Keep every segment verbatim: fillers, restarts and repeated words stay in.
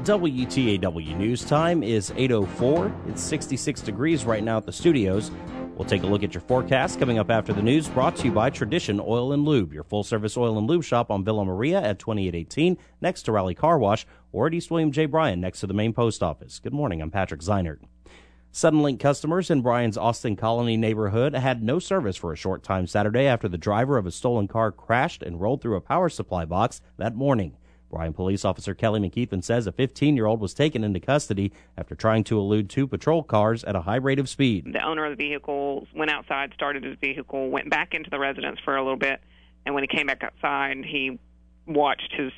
W T A W News Time is eight oh four. It's sixty-six degrees right now at the studios. We'll take a look at your forecast coming up after the news, brought to you by Tradition Oil and Lube, your full-service oil and lube shop on Villa Maria at twenty-eight eighteen, next to Raleigh Car Wash, or at East William J. Bryan, next to the main post office. Good morning, I'm Patrick Zeinert. Suddenlink customers in Bryan's Austin Colony neighborhood had no service for a short time Saturday after the driver of a stolen car crashed and rolled through a power supply box that morning. Bryan Police Officer Kelly McKeithen says a fifteen-year-old was taken into custody after trying to elude two patrol cars at a high rate of speed. The owner of the vehicle went outside, started his vehicle, went back into the residence for a little bit, and when he came back outside, he watched his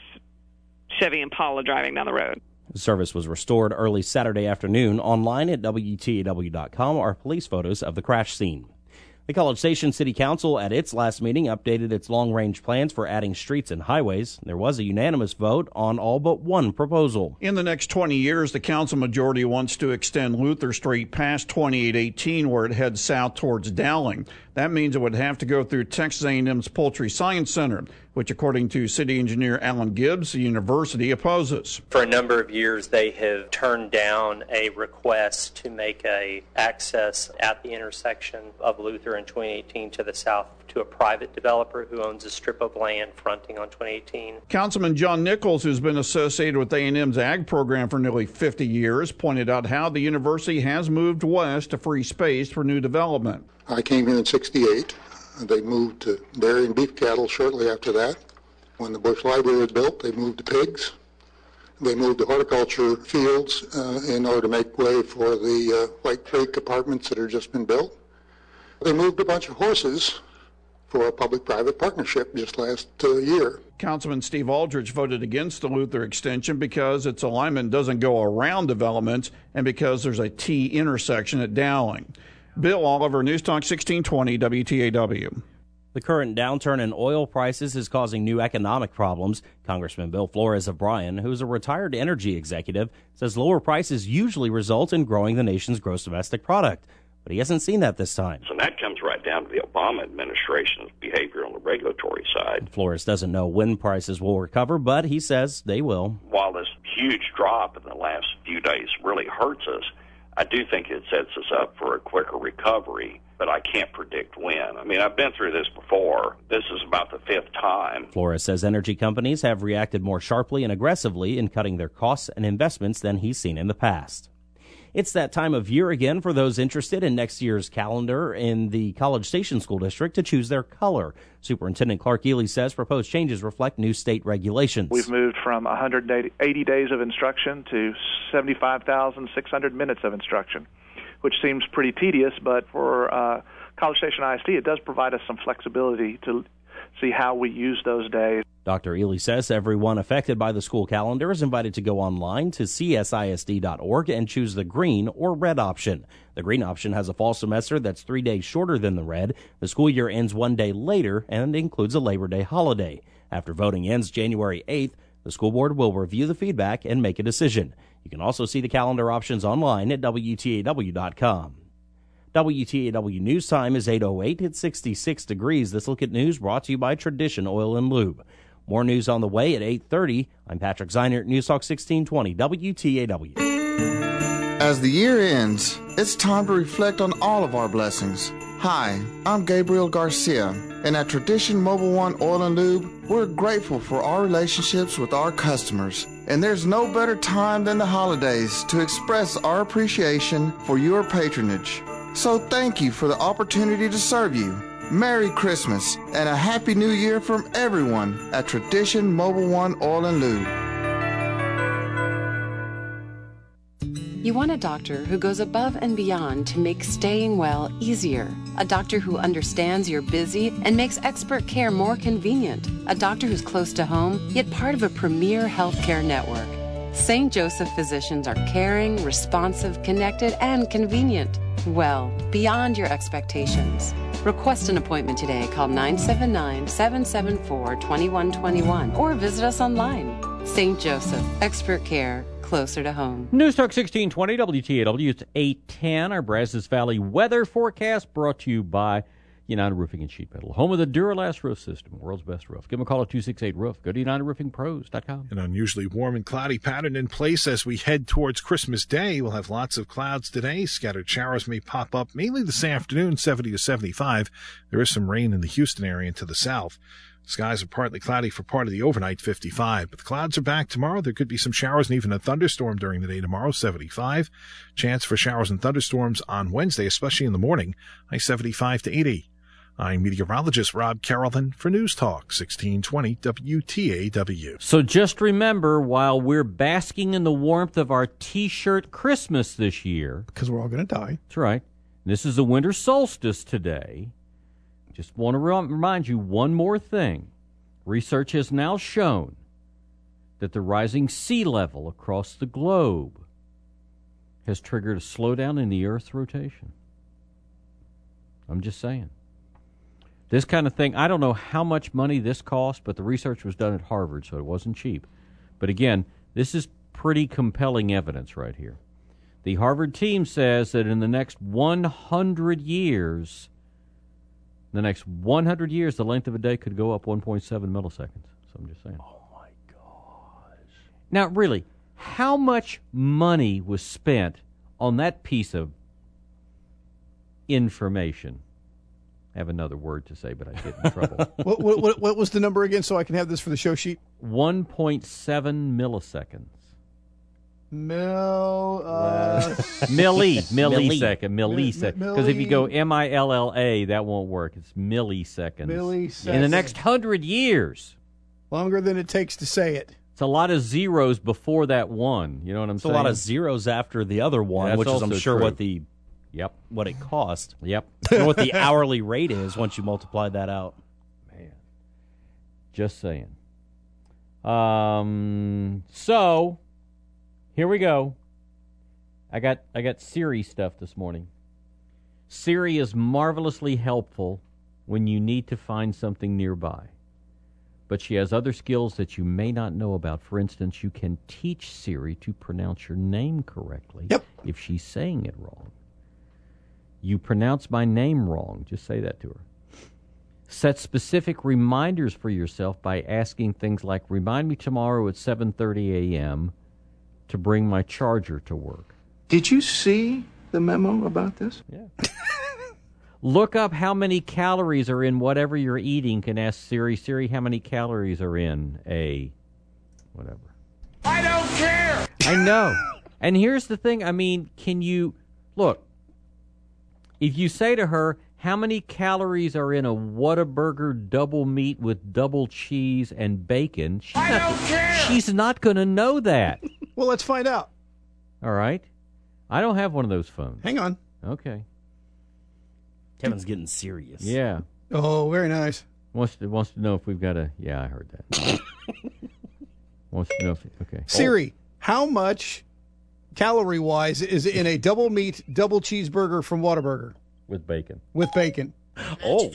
Chevy Impala driving down the road. The service was restored early Saturday afternoon. Online at W T A W dot com are police photos of the crash scene. The College Station City Council, at its last meeting, updated its long-range plans for adding streets and highways. There was a unanimous vote on all but one proposal. In the next twenty years, the council majority wants to extend Luther Street past twenty-eight eighteen, where it heads south towards Dowling. That means it would have to go through Texas A and M's Poultry Science Center, which, according to city engineer Alan Gibbs, the university opposes. For a number of years, they have turned down a request to make a access at the intersection of Luther and twenty eighteen to the south to a private developer who owns a strip of land fronting on twenty eighteen. Councilman John Nichols, who's been associated with A and M's ag program for nearly fifty years, pointed out how the university has moved west to free space for new development. I came here in sixty-eight. They moved to dairy and beef cattle shortly after that. When the Bush Library was built, they moved to pigs. They moved to horticulture fields uh, in order to make way for the uh, White Creek apartments that have just been built. They moved a bunch of horses for a public-private partnership just last uh, year. Councilman Steve Aldrich voted against the Luther extension because its alignment doesn't go around developments and because there's a T intersection at Dowling. Bill Oliver, News Talk sixteen twenty W T A W. The current downturn in oil prices is causing new economic problems. Congressman Bill Flores of Bryan, who's a retired energy executive, says lower prices usually result in growing the nation's gross domestic product. But he hasn't seen that this time. So that comes right down to the Obama administration's behavior on the regulatory side. Flores doesn't know when prices will recover, but he says they will. While this huge drop in the last few days really hurts us, I do think it sets us up for a quicker recovery, but I can't predict when. I mean, I've been through this before. This is about the fifth time. Flores says energy companies have reacted more sharply and aggressively in cutting their costs and investments than he's seen in the past. It's that time of year again for those interested in next year's calendar in the College Station School District to choose their color. Superintendent Clark Ely says proposed changes reflect new state regulations. We've moved from one hundred eighty days of instruction to seventy-five thousand six hundred minutes of instruction, which seems pretty tedious, but for uh, College Station I S D, it does provide us some flexibility to see how we use those days. Doctor Ely says everyone affected by the school calendar is invited to go online to c s i s d dot org and choose the green or red option. The green option has a fall semester that's three days shorter than the red. The school year ends one day later and includes a Labor Day holiday. After voting ends January eighth, the school board will review the feedback and make a decision. You can also see the calendar options online at W T A W dot com. W T A W News Time is eight oh eight. It's sixty-six degrees. This Look at News brought to you by Tradition Oil and Lube. More news on the way at eight thirty. I'm Patrick Zeinert, News Talk sixteen twenty W T A W. As the year ends, it's time to reflect on all of our blessings. Hi, I'm Gabriel Garcia, and at Tradition Mobile One Oil and Lube, we're grateful for our relationships with our customers. And there's no better time than the holidays to express our appreciation for your patronage. So thank you for the opportunity to serve you. Merry Christmas and a Happy New Year from everyone at Tradition Mobile One Oil and Lube. You want a doctor who goes above and beyond to make staying well easier. A doctor who understands you're busy and makes expert care more convenient. A doctor who's close to home, yet part of a premier healthcare network. Saint Joseph physicians are caring, responsive, connected, and convenient. Well, beyond your expectations. Request an appointment today. Call nine seven nine, seven seven four, two one two one or visit us online. Saint Joseph, expert care, closer to home. News Talk sixteen twenty W T A W. It's eight ten. Our Brazos Valley weather forecast brought to you by United Roofing and Sheet Metal, home of the Duralast roof system, world's best roof. Give them a call at two six eight roof. Go to united roofing pros dot com. An unusually warm and cloudy pattern in place as we head towards Christmas Day. We'll have lots of clouds today. Scattered showers may pop up mainly this afternoon, seventy to seventy-five. There is some rain in the Houston area and to the south. Skies are partly cloudy for part of the overnight, fifty-five. But the clouds are back tomorrow. There could be some showers and even a thunderstorm during the day tomorrow, seventy-five. Chance for showers and thunderstorms on Wednesday, especially in the morning, high seventy-five to eighty. I'm meteorologist Rob Carrollton for News Talk sixteen twenty W T A W. So just remember, while we're basking in the warmth of our T-shirt Christmas this year, because we're all going to die. That's right. This is the winter solstice today. Just want to remind you one more thing. Research has now shown that the rising sea level across the globe has triggered a slowdown in the Earth's rotation. I'm just saying. This kind of thing, I don't know how much money this cost, but the research was done at Harvard, so it wasn't cheap. But again, this is pretty compelling evidence right here. The Harvard team says that in the next one hundred years, the next one hundred years, the length of a day could go up one point seven milliseconds. So I'm just saying. Oh, my gosh. Now, really, how much money was spent on that piece of information? I have another word to say, but I get in trouble. what, what, what was the number again so I can have this for the show sheet? one point seven milliseconds. Mil, uh, milli, millisecond, millisecond. Because milli, if you go M I L L A, that won't work. It's milliseconds. Milliseconds. In the next hundred years. Longer than it takes to say it. It's a lot of zeros before that one. You know what I'm it's saying? It's a lot of zeros after the other one, That's which is, I'm sure, true. what the yep what it cost. Yep. And what the hourly rate is once you multiply that out. Man, just saying. Um. So. Here we go. I got I got Siri stuff this morning. Siri is marvelously helpful when you need to find something nearby. But she has other skills that you may not know about. For instance, you can teach Siri to pronounce your name correctly yep. if she's saying it wrong. You pronounce my name wrong. Just say that to her. Set specific reminders for yourself by asking things like, remind me tomorrow at seven thirty a.m., to bring my charger to work. Did you see the memo about this? Yeah. Look up how many calories are in whatever you're eating. Can ask Siri, Siri, how many calories are in a whatever. I don't care! I know. And here's the thing. I mean, can you, look, if you say to her, how many calories are in a Whataburger double meat with double cheese and bacon? She's I not, don't care! She's not going to know that. Well, let's find out. All right. I don't have one of those phones. Hang on. Okay. Kevin's getting serious. Yeah. Oh, very nice. Wants to wants to know if we've got a. Yeah, I heard that. Wants to know if. Okay. Siri, oh. How much calorie wise is in a double meat double cheeseburger from Whataburger with bacon? With bacon. Oh.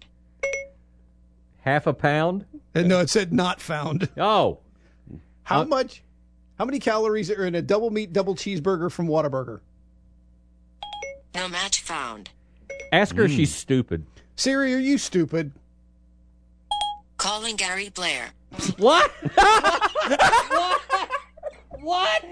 Half a pound? No, it said not found. Oh. How uh, much? How many calories are in a double meat double cheeseburger from Whataburger? No match found. Ask her mm. if she's stupid. Siri, are you stupid? Calling Gary Blair. What? What? What?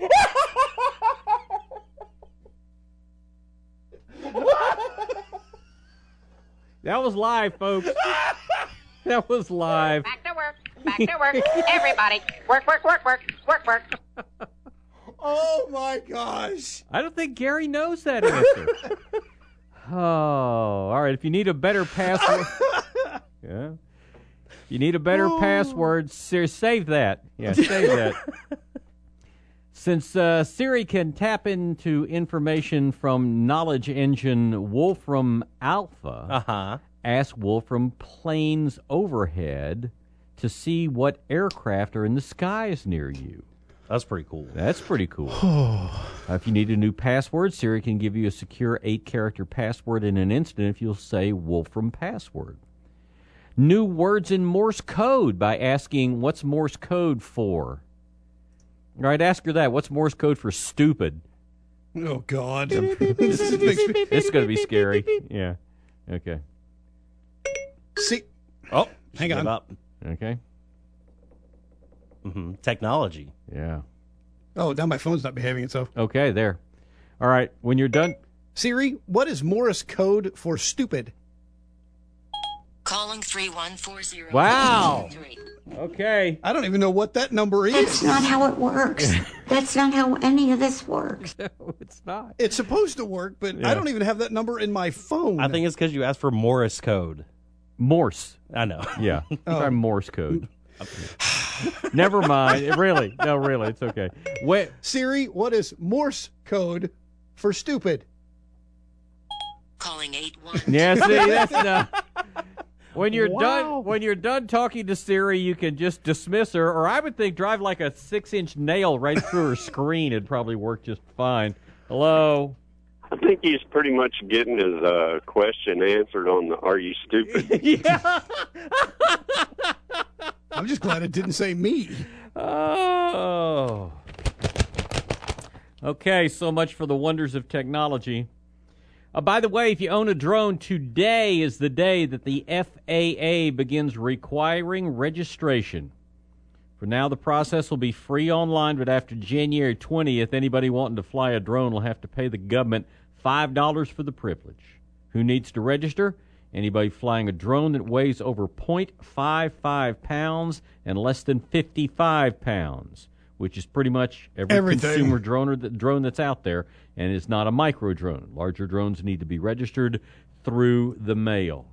That was live, folks. That was live. Back to work. Back to work. Everybody. Work, work, work, work, work, work. Oh, my gosh. I don't think Gary knows that answer. Oh, all right. If you need a better password. Yeah. You need a better oh. password, save that. Yeah, save that. Since uh, Siri can tap into information from knowledge engine Wolfram Alpha, uh-huh. ask Wolfram Planes Overhead to see what aircraft are in the skies near you. That's pretty cool. That's pretty cool. uh, if you need a new password, Siri can give you a secure eight-character password in an instant if you'll say Wolfram Password. New words in Morse code by asking, what's Morse code for? All right, ask her that. What's Morse code for stupid? Oh, God. This is going to be scary. Yeah. Okay. Oh, hang give on. Up. Okay. Mm-hmm. Technology. Yeah. Oh, now my phone's not behaving itself. Okay, there. All right, when you're done. Siri, what is Morse code for stupid? Calling three one four zero. Wow. Okay. I don't even know what that number is. That's not how it works. That's not how any of this works. No, it's not. It's supposed to work, but Yeah. I don't even have that number in my phone. I think it's because you asked for Morse code. Morse. I know. Yeah. Oh. Try Morse code. Never mind. Really. No, really. It's okay. Wait. Siri, what is Morse code for stupid? Calling eight one. Yeah, see, that's not. When you're Wow. done, when you're done talking to Siri, you can just dismiss her, or I would think drive like a six-inch nail right through her screen. It'd probably work just fine. Hello. I think he's pretty much getting his uh, question answered on the "Are you stupid?" Yeah. I'm just glad it didn't say me. Oh. Okay, so much for the wonders of technology. Uh, by the way, if you own a drone, today is the day that the F A A begins requiring registration. For now, the process will be free online, but after January twentieth, anybody wanting to fly a drone will have to pay the government five dollars for the privilege. Who needs to register? Anybody flying a drone that weighs over zero point five five pounds and less than fifty-five pounds, which is pretty much every Everything. consumer drone, that, drone that's out there, and it's not a micro drone. Larger drones need to be registered through the mail.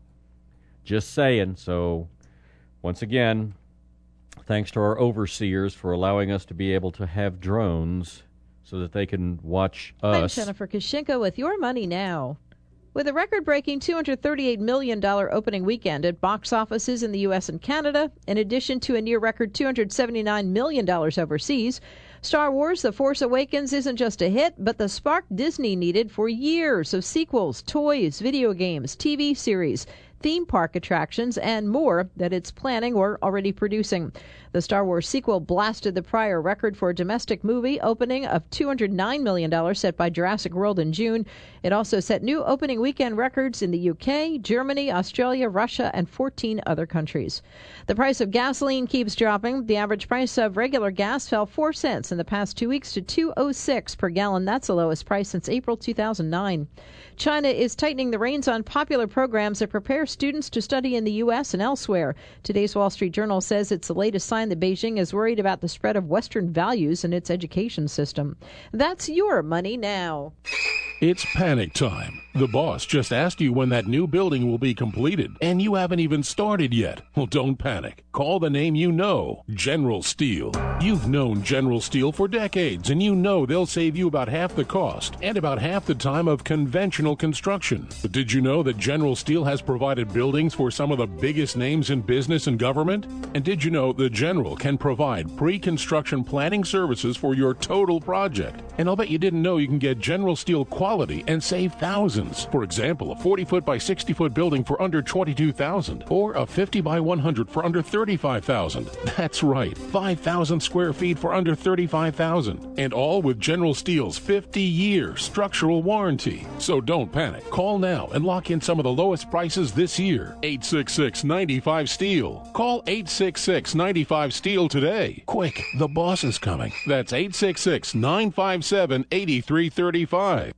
Just saying. So, once again, thanks to our overseers for allowing us to be able to have drones so that they can watch us. I'm Jennifer Kashinka with Your Money Now. With a record-breaking two hundred thirty-eight million dollars opening weekend at box offices in the U S and Canada, in addition to a near-record two hundred seventy-nine million dollars overseas, Star Wars The Force Awakens isn't just a hit, but the spark Disney needed for years of sequels, toys, video games, T V series, theme park attractions, and more that it's planning or already producing. The Star Wars sequel blasted the prior record for a domestic movie opening of two hundred nine million dollars set by Jurassic World in June. It also set new opening weekend records in the U K, Germany, Australia, Russia, and fourteen other countries. The price of gasoline keeps dropping. The average price of regular gas fell four cents in the past two weeks to two oh six per gallon. That's the lowest price since April two thousand nine. China is tightening the reins on popular programs that prepare students to study in the U S and elsewhere. Today's Wall Street Journal says it's the latest sign that Beijing is worried about the spread of Western values in its education system. That's Your Money Now. It's panic time. The boss just asked you when that new building will be completed, and you haven't even started yet. Well, don't panic. Call the name you know, General Steel. You've known General Steel for decades, and you know they'll save you about half the cost and about half the time of conventional construction. But did you know that General Steel has provided buildings for some of the biggest names in business and government? And did you know the General can provide pre-construction planning services for your total project? And I'll bet you didn't know you can get General Steel quality and save thousands. For example, a forty-foot by sixty-foot building for under twenty-two thousand dollars or a fifty by one hundred for under thirty-five thousand dollars. That's right, five thousand square feet for under thirty-five thousand dollars. And all with General Steel's fifty-year structural warranty. So don't panic. Call now and lock in some of the lowest prices this year. eight six six, nine five, STEEL. Call eight six six, nine five, STEEL today. Quick, the boss is coming. That's eight six six, nine five seven, eight three three five.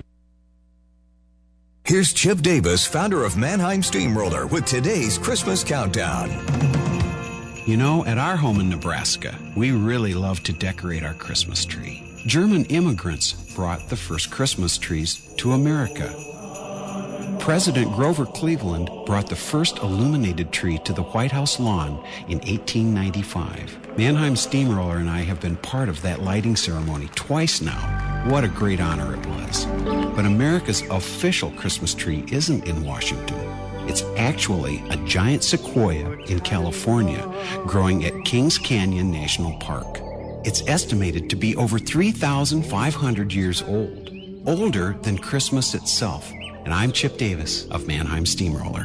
Here's Chip Davis, founder of Mannheim Steamroller, with today's Christmas Countdown. You know, at our home in Nebraska, we really love to decorate our Christmas tree. German immigrants brought the first Christmas trees to America. President Grover Cleveland brought the first illuminated tree to the White House lawn in eighteen ninety-five. Mannheim Steamroller and I have been part of that lighting ceremony twice now. What a great honor it was. But America's official Christmas tree isn't in Washington. It's actually a giant sequoia in California growing at Kings Canyon National Park. It's estimated to be over three thousand five hundred years old, older than Christmas itself. And I'm Chip Davis of Mannheim Steamroller.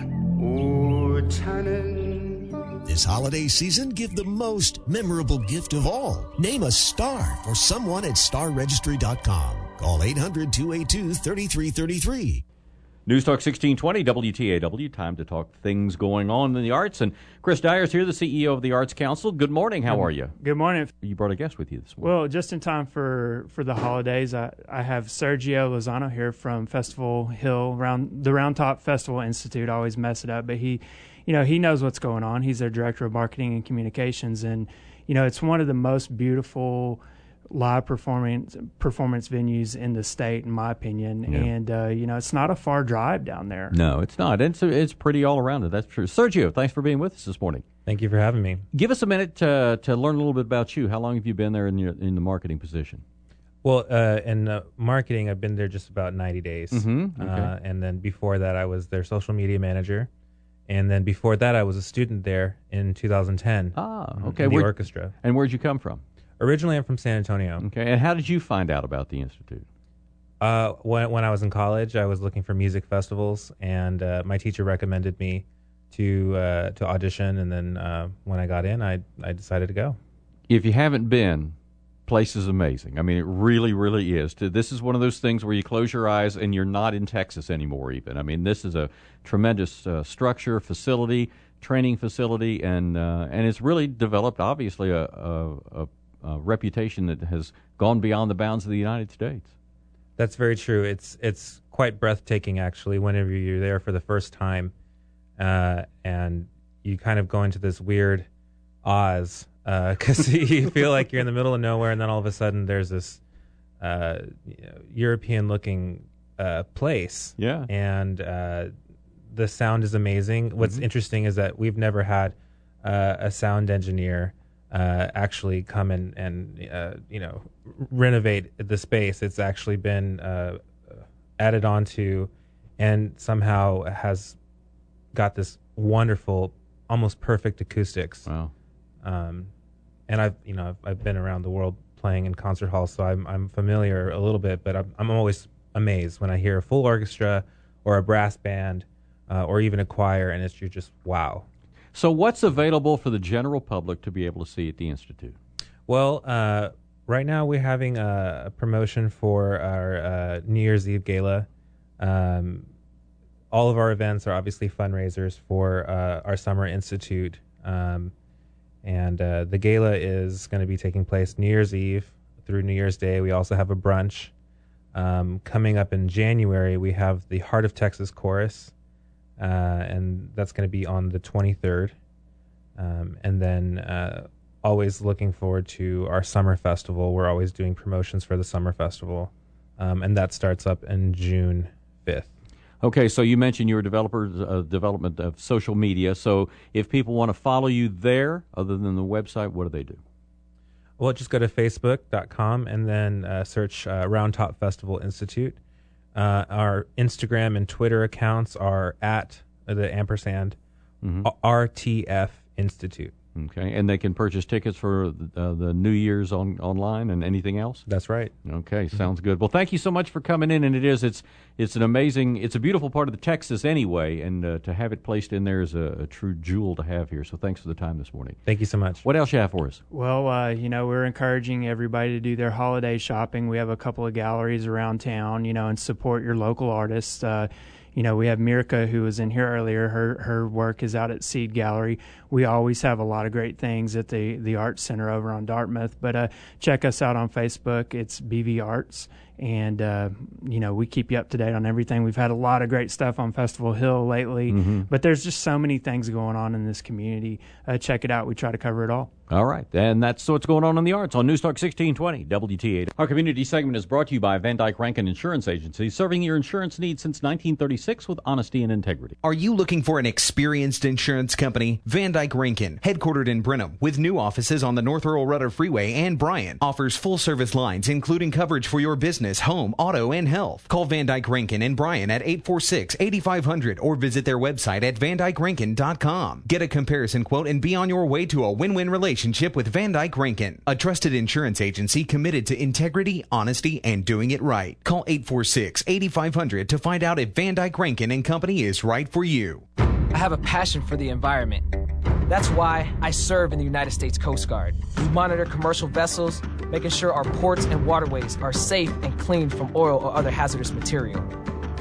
This holiday season, give the most memorable gift of all. Name a star for someone at star registry dot com. Call eight hundred, two eight two, three three three three. News Talk sixteen twenty W T A W, time to talk things going on in the arts. And Chris Dyer's here, the C E O of the Arts Council. Good morning. How are you? Good morning. You brought a guest with you this morning. Well, just in time for, for the holidays, I, I have Sergio Lozano here from Festival Hill, round the Round Top Festival Institute. I always mess it up, but he, you know, he knows what's going on. He's their director of marketing and communications, and you know, it's one of the most beautiful live performance performance venues in the state, in my opinion. Yeah. And uh, you know, it's not a far drive down there. No, it's not. It's it's pretty all around it. That's true. Sergio, thanks for being with us this morning. Thank you for having me. Give us a minute to to learn a little bit about you. How long have you been there in your, in the marketing position? Well, uh, in uh, marketing, I've been there just about ninety days, mm-hmm. okay. uh, and then before that, I was their social media manager. And then before that, I was a student there in two thousand ten. Ah, okay. In the Where, orchestra. And where'd you come from? Originally, I'm from San Antonio. Okay. And how did you find out about the Institute? Uh, when when I was in college, I was looking for music festivals, and uh, my teacher recommended me to uh, to audition. And then uh, when I got in, I I decided to go. If you haven't been, place is amazing. I mean, it really, really is. This is one of those things where you close your eyes and you're not in Texas anymore. Even I mean, this is a tremendous uh, structure, facility, training facility, and uh, and it's really developed, obviously, a, a, a, a reputation that has gone beyond the bounds of the United States. That's very true. It's it's quite breathtaking, actually, whenever you're there for the first time, uh, and you kind of go into this weird Oz, because uh, you feel like you're in the middle of nowhere, and then all of a sudden there's this uh, you know, European-looking uh, place. Yeah. And uh, the sound is amazing. What's Mm-hmm. interesting is that we've never had uh, a sound engineer uh, actually come in and uh, you know renovate the space. It's actually been uh, added onto, and somehow has got this wonderful, almost perfect acoustics. Wow. Um, and I've you know I've, I've been around the world playing in concert halls, so I'm I'm familiar a little bit. But I'm I'm always amazed when I hear a full orchestra or a brass band uh, or even a choir, and it's you're just wow. So what's available for the general public to be able to see at the Institute? Well, uh, right now we're having a, a promotion for our uh, New Year's Eve gala. Um, all of our events are obviously fundraisers for uh, our Summer Institute. Um, and uh, the gala is going to be taking place New Year's Eve through New Year's Day. We also have a brunch. Um, coming up in January, we have the Heart of Texas Chorus. Uh, and that's going to be on the twenty-third. Um, and then uh, always looking forward to our summer festival. We're always doing promotions for the summer festival, um, and that starts up in June fifth. Okay, so you mentioned you were developer uh, development of social media. So if people want to follow you there, other than the website, what do they do? Well, just go to facebook dot com and then uh, search uh, Round Top Festival Institute. Uh, our Instagram and Twitter accounts are at the ampersand mm-hmm. R T F Institute. Okay, and they can purchase tickets for uh, the New Year's on online and anything else? That's right. Okay, sounds good. Well, thank you so much for coming in, and it is, it's it's an amazing, it's a beautiful part of the Texas anyway, and uh, to have it placed in there is a, a true jewel to have here, so thanks for the time this morning. Thank you so much. What else you have for us? Well, uh, you know, we're encouraging everybody to do their holiday shopping. We have a couple of galleries around town, you know, and support your local artists. Uh, You know, we have Mirka, who was in here earlier. Her her work is out at Seed Gallery. We always have a lot of great things at the, the Arts Center over on Dartmouth. But uh, check us out on Facebook. It's B V Arts. And, uh, you know, we keep you up to date on everything. We've had a lot of great stuff on Festival Hill lately. Mm-hmm. But there's just so many things going on in this community. Uh, check it out. We try to cover it all. All right, and that's what's going on in the arts on News Talk sixteen twenty W T A. Our community segment is brought to you by Van Dyke Rankin Insurance Agency, serving your insurance needs since nineteen thirty-six with honesty and integrity. Are you looking for an experienced insurance company? Van Dyke Rankin, headquartered in Brenham, with new offices on the North Earl Rudder Freeway and Bryan, offers full-service lines, including coverage for your business, home, auto, and health. Call Van Dyke Rankin in Bryan at eight four six, eight five zero zero or visit their website at van dyke rankin dot com. Get a comparison quote and be on your way to a win-win relationship with Van Dyke Rankin, a trusted insurance agency committed to integrity, honesty, and doing it right. Call eight four six, eight five zero zero to find out if Van Dyke Rankin and Company is right for you. I have a passion for the environment. That's why I serve in the United States Coast Guard. We monitor commercial vessels, making sure our ports and waterways are safe and clean from oil or other hazardous material.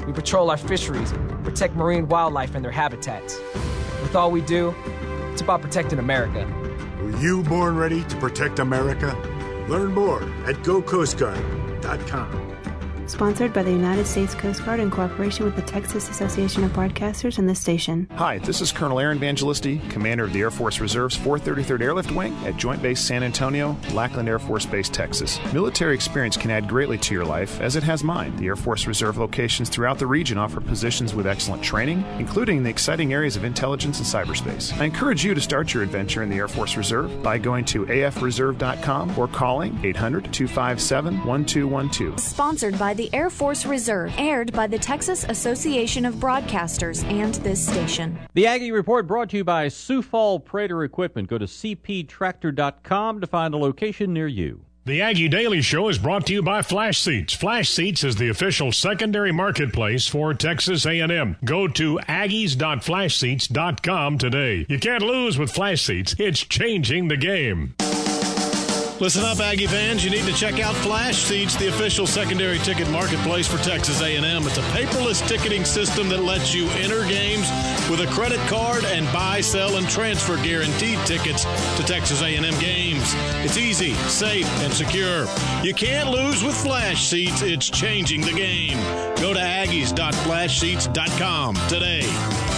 We patrol our fisheries, protect marine wildlife and their habitats. With all we do, it's about protecting America. Were you born ready to protect America? Learn more at go coast guard dot com. Sponsored by the United States Coast Guard in cooperation with the Texas Association of Broadcasters and this station. Hi, this is Colonel Aaron Evangelisti, Commander of the Air Force Reserve's four thirty-third Airlift Wing at Joint Base San Antonio, Lackland Air Force Base, Texas. Military experience can add greatly to your life, as it has mine. The Air Force Reserve locations throughout the region offer positions with excellent training, including the exciting areas of intelligence and cyberspace. I encourage you to start your adventure in the Air Force Reserve by going to A F reserve dot com or calling eight hundred, two five seven, one two one two. Sponsored by the Air Force Reserve, aired by the Texas Association of Broadcasters and this station. The Aggie Report brought to you by Sioux Fall Prater Equipment. Go to c p tractor dot com to find a location near you. The Aggie Daily Show is brought to you by Flash Seats. Flash Seats is the official secondary marketplace for Texas A and M. Go to aggies dot flash seats dot com today. You can't lose with Flash Seats. It's changing the game. Listen up, Aggie fans. You need to check out Flash Seats, the official secondary ticket marketplace for Texas A and M. It's a paperless ticketing system that lets you enter games with a credit card and buy, sell, and transfer guaranteed tickets to Texas A and M games. It's easy, safe, and secure. You can't lose with Flash Seats. It's changing the game. Go to aggies dot flash seats dot com today.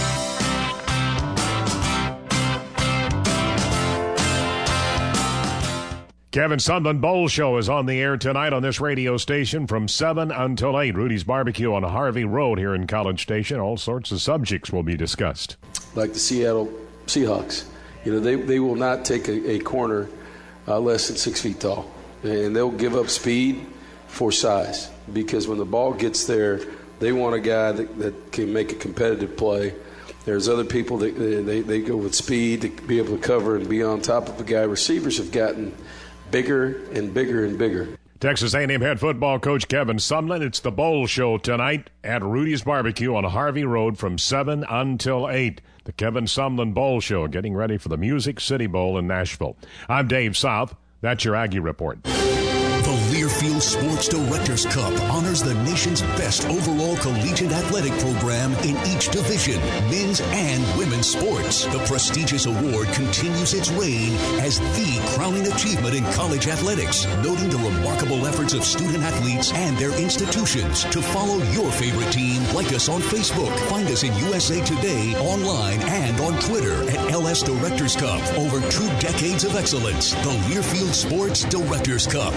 Kevin Sumlin Bowl Show is on the air tonight on this radio station from seven until eight. Rudy's Barbecue on Harvey Road here in College Station. All sorts of subjects will be discussed. Like the Seattle Seahawks. You know, they, they will not take a, a corner uh, less than six feet tall. And they'll give up speed for size. Because when the ball gets there, they want a guy that, that can make a competitive play. There's other people that they, they go with speed to be able to cover and be on top of a guy. Receivers have gotten bigger and bigger and bigger. Texas A and M head football coach Kevin Sumlin. It's the Bowl Show tonight at Rudy's Barbecue on Harvey Road from seven until eight. The Kevin Sumlin Bowl Show, getting ready for the Music City Bowl in Nashville. I'm Dave South. That's your Aggie Report. The Learfield Sports Directors Cup honors the nation's best overall collegiate athletic program in each division, men's and women's sports. The prestigious award continues its reign as the crowning achievement in college athletics, noting the remarkable efforts of student athletes and their institutions. To follow your favorite team, like us on Facebook. Find us in U S A Today, online, and on Twitter at L S Directors Cup. Over two decades of excellence, the Learfield Sports Directors Cup.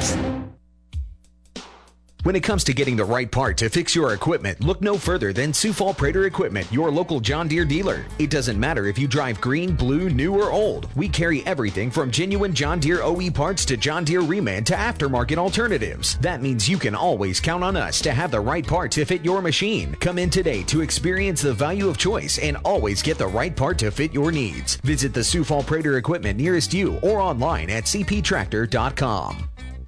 When it comes to getting the right part to fix your equipment, look no further than Sioux Fall Prater Equipment, your local John Deere dealer. It doesn't matter if you drive green, blue, new, or old. We carry everything from genuine John Deere O E parts to John Deere Reman to aftermarket alternatives. That means you can always count on us to have the right part to fit your machine. Come in today to experience the value of choice and always get the right part to fit your needs. Visit the Sioux Fall Prater Equipment nearest you or online at c p tractor dot com.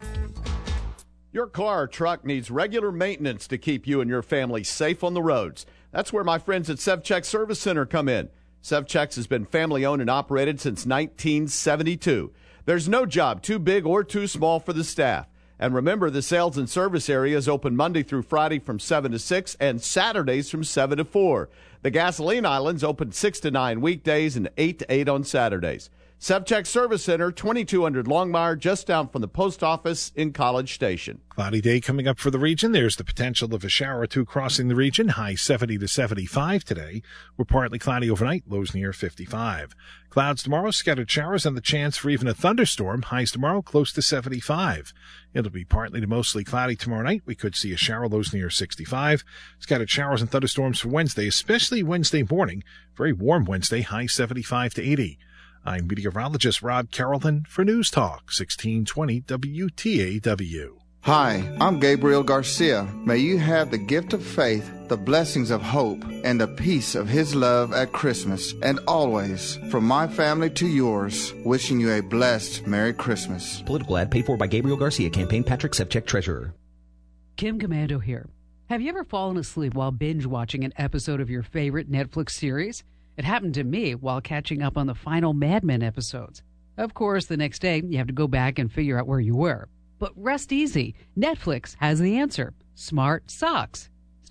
Your car or truck needs regular maintenance to keep you and your family safe on the roads. That's where my friends at SevCheck Service Center come in. SevCheck has been family-owned and operated since nineteen seventy-two. There's no job too big or too small for the staff. And remember, the sales and service area is open Monday through Friday from seven to six and Saturdays from seven to four. The gasoline island's open six to nine weekdays and eight to eight on Saturdays. SevCheck Service Center, twenty-two hundred Longmire, just down from the post office in College Station. Cloudy day coming up for the region. There's the potential of a shower or two crossing the region. High seventy to seventy-five today. We're partly cloudy overnight. Lows near fifty-five. Clouds tomorrow, scattered showers, and the chance for even a thunderstorm. Highs tomorrow close to seventy-five. It'll be partly to mostly cloudy tomorrow night. We could see a shower. Lows near sixty-five. Scattered showers and thunderstorms for Wednesday, especially Wednesday morning. Very warm Wednesday. High seventy-five to eighty. I'm meteorologist Rod Carrollton for News Talk sixteen twenty W T A W. Hi, I'm Gabriel Garcia. May you have the gift of faith, the blessings of hope, and the peace of His love at Christmas and always. From my family to yours, wishing you a blessed Merry Christmas. Political ad paid for by Gabriel Garcia, campaign Patrick Sevchek, Treasurer. Kim Commando here. Have you ever fallen asleep while binge watching an episode of your favorite Netflix series? It happened to me while catching up on the final Mad Men episodes. Of course, the next day, you have to go back and figure out where you were. But rest easy. Netflix has the answer. Smart Socks.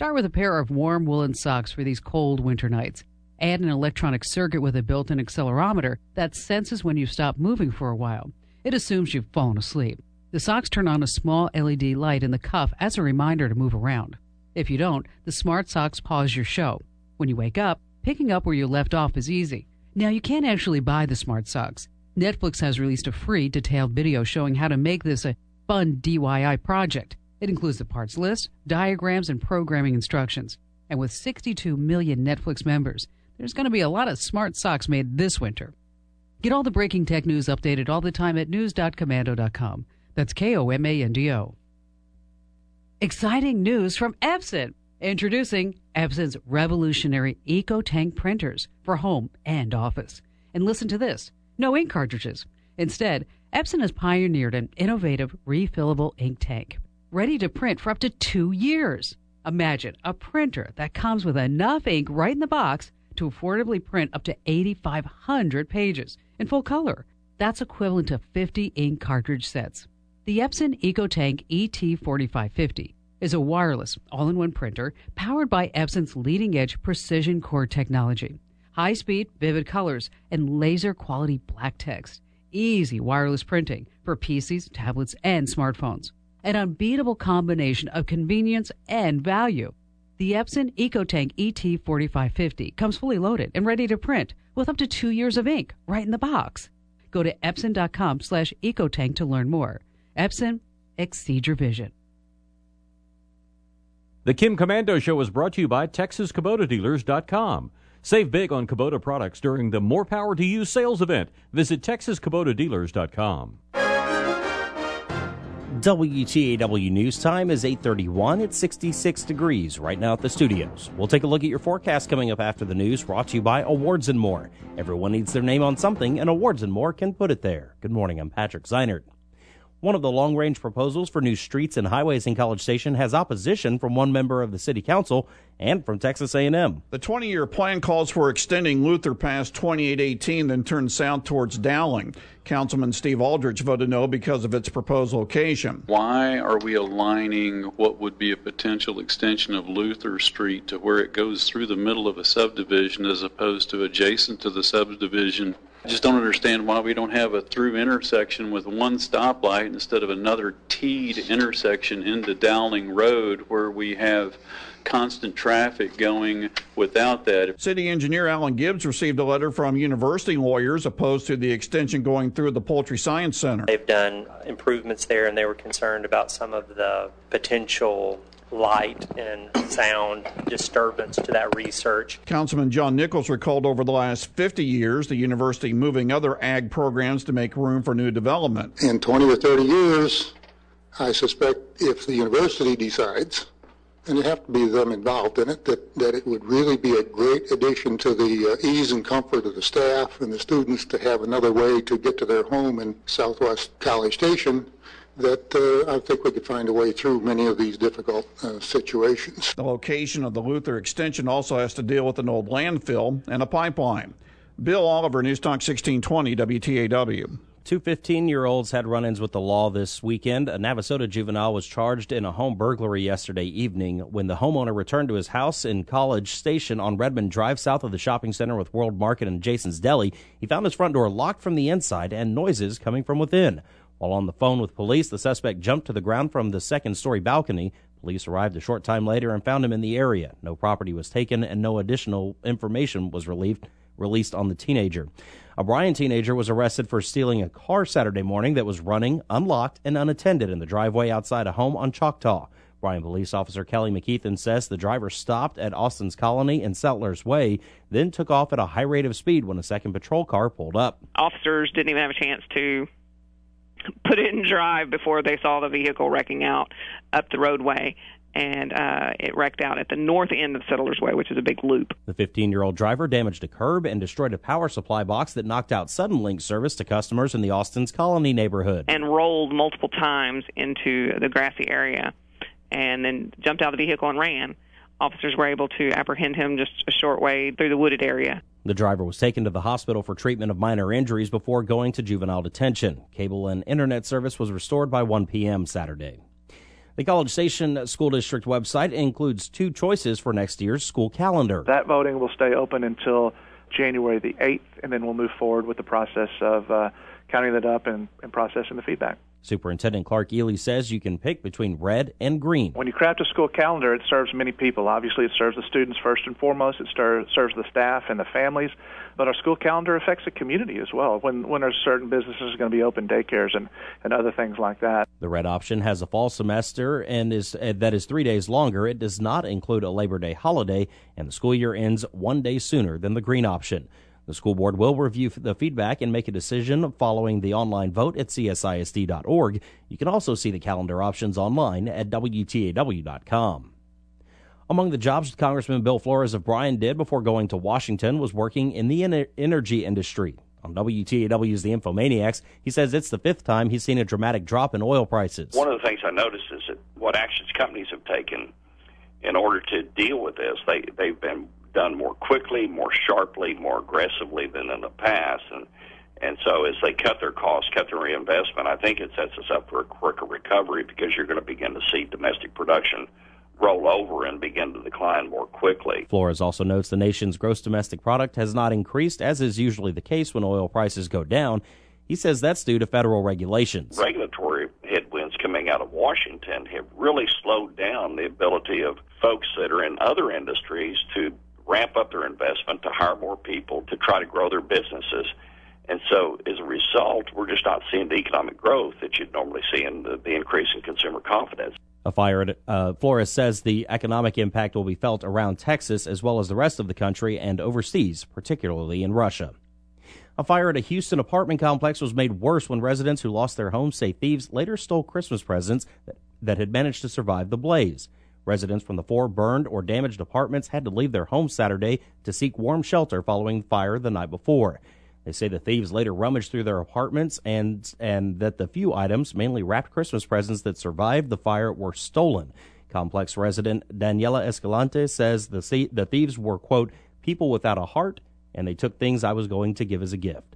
Start with a pair of warm woolen socks for these cold winter nights. Add an electronic circuit with a built-in accelerometer that senses when you stop moving for a while. It assumes you've fallen asleep. The socks turn on a small L E D light in the cuff as a reminder to move around. If you don't, the smart socks pause your show. When you wake up, picking up where you left off is easy. Now, you can't actually buy the smart socks. Netflix has released a free, detailed video showing how to make this a fun D I Y project. It includes the parts list, diagrams, and programming instructions. And with sixty-two million Netflix members, there's going to be a lot of smart socks made this winter. Get all the breaking tech news updated all the time at news dot komando dot com. That's K O M A N D O. Exciting news from Epson. Introducing Epson's revolutionary EcoTank printers for home and office. And listen to this. No ink cartridges. Instead, Epson has pioneered an innovative refillable ink tank, ready to print for up to two years. Imagine a printer that comes with enough ink right in the box to affordably print up to eighty-five hundred pages in full color. That's equivalent to fifty ink cartridge sets. The Epson EcoTank E T forty-five fifty is a wireless, all-in-one printer powered by Epson's leading-edge precision core technology. High-speed, vivid colors, and laser-quality black text. Easy wireless printing for P Cs, tablets, and smartphones. An unbeatable combination of convenience and value. The Epson EcoTank E T forty-five fifty comes fully loaded and ready to print with up to two years of ink right in the box. Go to epson dot com slash ecotank to learn more. Epson, exceed your vision. The Kim Komando Show is brought to you by Texas Kubota Dealers dot com. Save big on Kubota products during the More Power to You sales event. Visit Texas Kubota Dealers dot com. W T A W News Time is eight thirty-one. It's sixty-six degrees right now at the studios. We'll take a look at your forecast coming up after the news, brought to you by Awards and More. Everyone needs their name on something, and Awards and More can put it there. Good morning, I'm Patrick Zeinert. One of the long-range proposals for new streets and highways in College Station has opposition from one member of the City Council and from Texas A and M. The twenty-year plan calls for extending Luther past twenty-eight eighteen, then turn south towards Dowling. Councilman Steve Aldrich voted no because of its proposed location. Why are we aligning what would be a potential extension of Luther Street to where it goes through the middle of a subdivision as opposed to adjacent to the subdivision? I just don't understand why we don't have a through intersection with one stoplight instead of another T'd intersection into Dowling Road where we have constant traffic going without that. City engineer Alan Gibbs received a letter from university lawyers opposed to the extension going through the Poultry Science Center. They've done improvements there, and they were concerned about some of the potential light and sound disturbance to that research. Councilman John Nichols recalled over the last fifty years the university moving other ag programs to make room for new development. In twenty or thirty years, I suspect if the university decides, and it have to be them involved in it, that, that it would really be a great addition to the uh, ease and comfort of the staff and the students to have another way to get to their home in Southwest College Station, that uh, I think we could find a way through many of these difficult uh, situations. The location of the Luther extension also has to deal with an old landfill and a pipeline. Bill Oliver, News Talk sixteen twenty W T A W. Two fifteen-year-olds had run-ins with the law this weekend. A Navasota juvenile was charged in a home burglary yesterday evening when the homeowner returned to his house in College Station on Redmond Drive, south of the shopping center with World Market and Jason's Deli. He found his front door locked from the inside and noises coming from within. While on the phone with police, the suspect jumped to the ground from the second-story balcony. Police arrived a short time later and found him in the area. No property was taken and no additional information was relieved, released on the teenager. A Bryan teenager was arrested for stealing a car Saturday morning that was running, unlocked, and unattended in the driveway outside a home on Choctaw. Bryan police officer Kelly McKeithen says the driver stopped at Austin's Colony and Settlers Way, then took off at a high rate of speed when a second patrol car pulled up. Officers didn't even have a chance to put it in drive before they saw the vehicle wrecking out up the roadway, and uh, it wrecked out at the north end of Settlers Way, which is a big loop. The fifteen-year-old driver damaged a curb and destroyed a power supply box that knocked out Suddenlink service to customers in the Austin's Colony neighborhood. And rolled multiple times into the grassy area, and then jumped out of the vehicle and ran. Officers were able to apprehend him just a short way through the wooded area. The driver was taken to the hospital for treatment of minor injuries before going to juvenile detention. Cable and internet service was restored by one p.m. Saturday. The College Station School District website includes two choices for next year's school calendar. That voting will stay open until January the eighth, and then we'll move forward with the process of uh, counting that up and, and processing the feedback. Superintendent Clark Ely says you can pick between red and green. When you craft a school calendar, it serves many people. Obviously, it serves the students first and foremost. It stir, serves the staff and the families. But our school calendar affects the community as well. When when there's certain businesses going to be open, daycares and, and other things like that. The red option has a fall semester and is uh, that is three days longer. It does not include a Labor Day holiday, and the school year ends one day sooner than the green option. The school board will review the feedback and make a decision following the online vote at c s i s d dot org. You can also see the calendar options online at w t a w dot com. Among the jobs Congressman Bill Flores of Bryan did before going to Washington was working in the en- energy industry. On W T A W's The Infomaniacs, he says it's the fifth time he's seen a dramatic drop in oil prices. One of the things I noticed is that what actions companies have taken in order to deal with this, they, they've been done more quickly, more sharply, more aggressively than in the past. And and so as they cut their costs, cut their reinvestment, I think it sets us up for a quicker recovery because you're going to begin to see domestic production roll over and begin to decline more quickly. Flores also notes the nation's gross domestic product has not increased, as is usually the case when oil prices go down. He says that's due to federal regulations. Regulatory headwinds coming out of Washington have really slowed down the ability of folks that are in other industries to ramp up their investment, to hire more people, to try to grow their businesses. And so as a result, we're just not seeing the economic growth that you'd normally see in the, the increase in consumer confidence. A fire at uh, Flores says the economic impact will be felt around Texas as well as the rest of the country and overseas, particularly in Russia. A fire at a Houston apartment complex was made worse when residents who lost their homes say thieves later stole Christmas presents that, that had managed to survive the blaze. Residents from the four burned or damaged apartments had to leave their homes Saturday to seek warm shelter following the fire the night before. They say the thieves later rummaged through their apartments and and that the few items, mainly wrapped Christmas presents that survived the fire, were stolen. Complex resident Daniela Escalante says the, the thieves were, quote, people without a heart, and they took things I was going to give as a gift.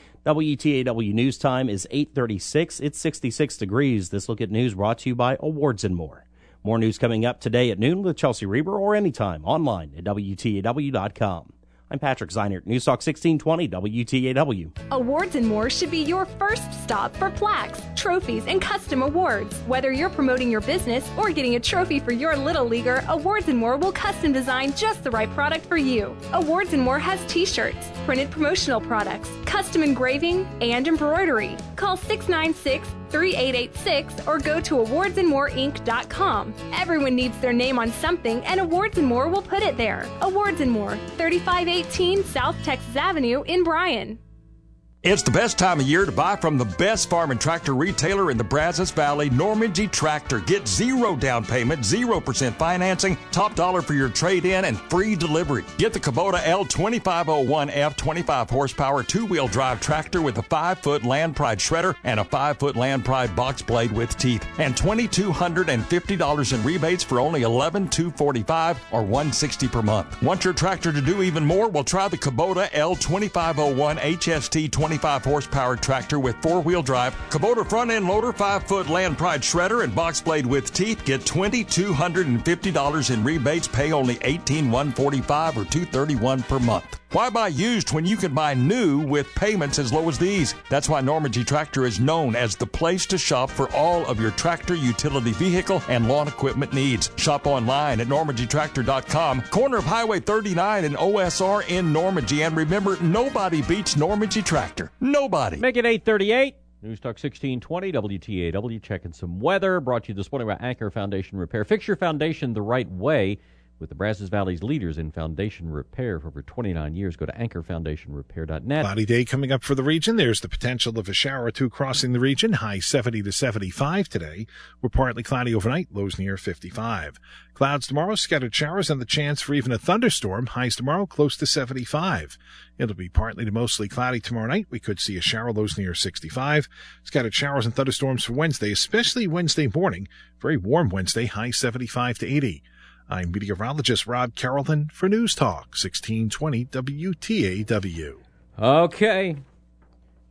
W T A W News Time is eight thirty-six. It's sixty-six degrees. This Look at News brought to you by Awards and More. More news coming up today at noon with Chelsea Reber or anytime online at W T A W dot com. I'm Patrick Zeinert, News Talk sixteen twenty W T A W. Awards and More should be your first stop for plaques, trophies, and custom awards. Whether you're promoting your business or getting a trophy for your little leaguer, Awards and More will custom design just the right product for you. Awards and More has t-shirts, printed promotional products, custom engraving, and embroidery. Call six nine six, three eight eight six or go to awards and more inc dot com. Everyone needs their name on something, and Awards and More will put it there. Awards and More, thirty-five eighteen South Texas Avenue in Bryan. It's the best time of year to buy from the best farm and tractor retailer in the Brazos Valley, Normandy Tractor. Get zero down payment, zero percent financing, top dollar for your trade-in, and free delivery. Get the Kubota L twenty-five oh one F twenty-five horsepower two-wheel drive tractor with a five-foot Land Pride shredder and a five-foot Land Pride box blade with teeth. And two thousand two hundred fifty dollars in rebates for only eleven thousand two hundred forty-five dollars or one hundred sixty dollars per month. Want your tractor to do even more? Well, try the Kubota L twenty-five oh one H S T twenty-five horsepower tractor with four-wheel drive, Kubota front-end loader, five-foot Land Pride shredder, and box blade with teeth. Get two thousand two hundred fifty dollars in rebates. Pay only eighteen thousand one hundred forty-five dollars or two hundred thirty-one dollars per month. Why buy used when you can buy new with payments as low as these? That's why Normandy Tractor is known as the place to shop for all of your tractor, utility vehicle, and lawn equipment needs. Shop online at normandy tractor dot com, corner of Highway thirty-nine and O S R in Normandy. And remember, nobody beats Normandy Tractor. Nobody. Make it eight thirty-eight. News Talk sixteen twenty W T A W. Checking some weather. Brought to you this morning by Anchor Foundation Repair. Fix your foundation the right way with the Brazos Valley's leaders in foundation repair for over twenty-nine years. Go to anchor foundation repair dot net. Cloudy day coming up for the region. There's the potential of a shower or two crossing the region. High seventy to seventy-five today. We're partly cloudy overnight. Lows near fifty-five. Clouds tomorrow, scattered showers, and the chance for even a thunderstorm. Highs tomorrow close to seventy-five. It'll be partly to mostly cloudy tomorrow night. We could see a shower, lows near sixty-five. Scattered showers and thunderstorms for Wednesday, especially Wednesday morning. Very warm Wednesday, high seventy-five to eighty. I'm meteorologist Rob Carrollton for News Talk sixteen twenty W T A W. Okay.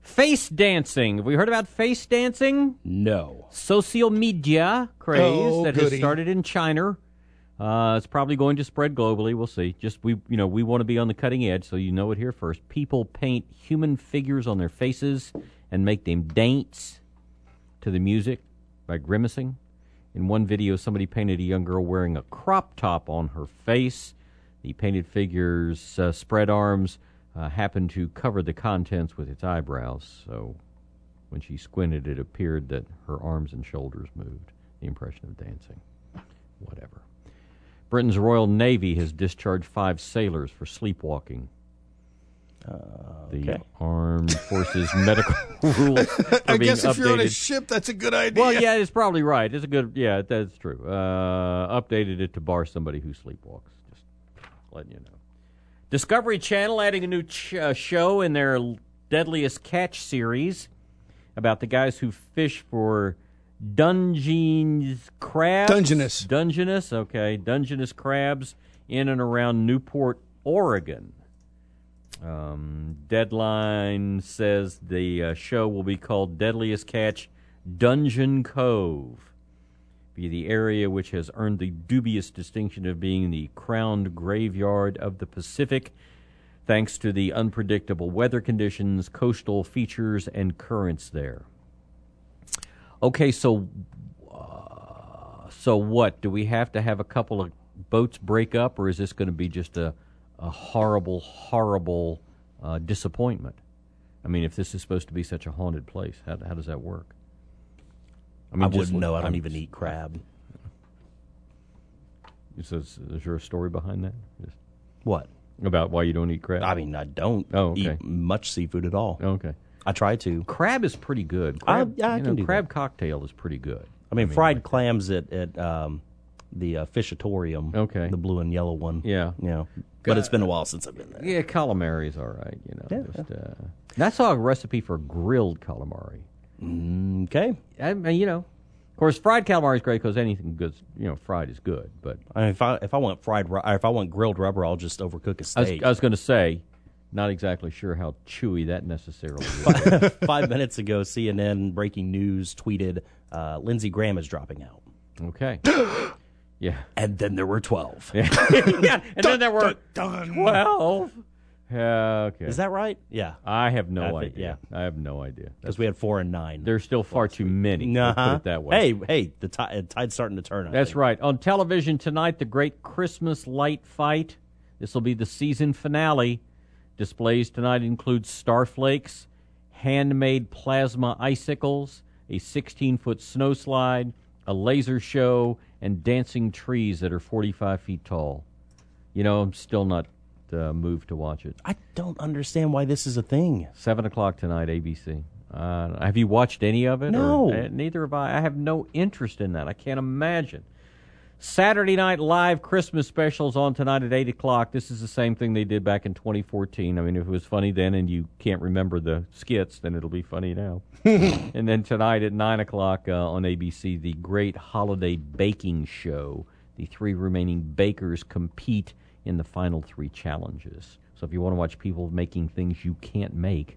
Face dancing. Have we heard about face dancing? No. Social media craze Oh, that goody. has started in China. Uh, it's probably going to spread globally. We'll see. Just we, you know, we want to be on the cutting edge, so you know it here first. People paint human figures on their faces and make them dance to the music by grimacing. In one video, somebody painted a young girl wearing a crop top on her face. The painted figure's uh, spread arms uh, happened to cover the contents with its eyebrows, so when she squinted, it appeared that her arms and shoulders moved. The impression of dancing. Whatever. Britain's Royal Navy has discharged five sailors for sleepwalking. Uh, the okay. Armed Forces medical rules are I being guess if updated. you're on a ship, that's a good idea. Well, yeah, it's probably right. It's a good, yeah, that's true. Uh, updated it to bar somebody who sleepwalks. Just letting you know. Discovery Channel adding a new ch- uh, show in their Deadliest Catch series about the guys who fish for Dungeness crabs. Dungeness. Dungeness, okay. Dungeness crabs in and around Newport, Oregon. Um, Deadline says the uh, show will be called Deadliest Catch Dungeon Cove. Be the area which has earned the dubious distinction of being the crowned graveyard of the Pacific, thanks to the unpredictable weather conditions, coastal features, and currents there. Okay, so uh, so what? Do we have to have a couple of boats break up, or is this going to be just a, a horrible, horrible uh, disappointment? I mean, if this is supposed to be such a haunted place, how, how does that work? I, mean, I just, wouldn't know. I don't I'm, even eat crab. Is, is, is there a story behind that? Just What? About why you don't eat crab? I mean, I don't oh, okay. eat much seafood at all. Okay. I try to. Crab is pretty good. Crab, I, yeah, I you can know, do crab that. cocktail is pretty good. I mean, I mean fried like clams at, at um, the uh, Fishatorium. Okay. The blue and yellow one. Yeah. You know, but it's been a while since I've been there. Yeah, calamari is all right. You know, Yeah, just, uh, I saw a recipe for grilled calamari. Okay. I mean, you know, of course, fried calamari is great because anything good, you know, fried is good. But I mean, if I if I want fried, ru- if I want grilled rubber, I'll just overcook a I was, steak. I was going to say, not exactly sure how chewy that necessarily is. Five minutes ago, C N N breaking news tweeted uh, Lindsey Graham is dropping out. Okay. Yeah. And then there were twelve. Yeah. yeah. And then there were twelve. Yeah, okay. Is that right? Yeah. I have no I think- idea. yeah. I have no idea. Because we had four and nine. There's still far too many. Let's Uh-huh. put it that way. Hey, hey, the tide, tide's starting to turn. I That's think. right. On television tonight, the great Christmas light fight. This will be the season finale. Displays tonight include starflakes, handmade plasma icicles, a sixteen-foot snow slide, a laser show, and dancing trees that are forty-five feet tall. You know, I'm still not uh, moved to watch it. I don't understand why this is a thing. Seven o'clock tonight, A B C. Uh, have you watched any of it? No. Or, uh, neither have I. I have no interest in that. I can't imagine. Saturday Night Live Christmas specials on tonight at eight o'clock. This is the same thing they did back in twenty fourteen. I mean, if it was funny then and you can't remember the skits, then it'll be funny now. And then tonight at nine o'clock uh, on A B C, the Great Holiday Baking Show. The three remaining bakers compete in the final three challenges. So if you want to watch people making things you can't make.